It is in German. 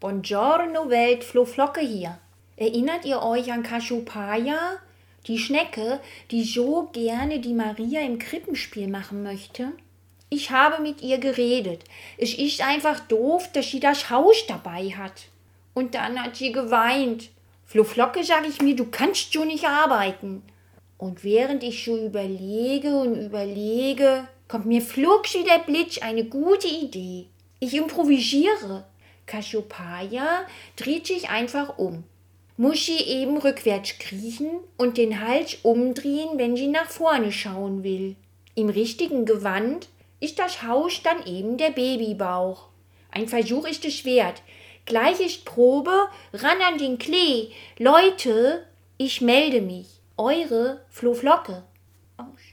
Buongiorno Welt, Flo Flocke hier. Erinnert ihr euch an Cassiopeia? Die Schnecke, die so gerne die Maria im Krippenspiel machen möchte? Ich habe mit ihr geredet. Es ist einfach doof, dass sie das Haus dabei hat. Und dann hat sie geweint. Flo Flocke, sag ich mir, du kannst schon nicht arbeiten. Und während ich so überlege, kommt mir flugs wie der Blitz eine gute Idee. Ich improvisiere. Cassiopeia dreht sich einfach um. Muss sie eben rückwärts kriechen und den Hals umdrehen, wenn sie nach vorne schauen will. Im richtigen Gewand ist das Haus dann eben der Babybauch. Ein Versuch ist es wert. Gleich ist Probe, ran an den Klee. Leute, ich melde mich. Eure Flo Flocke. Aus.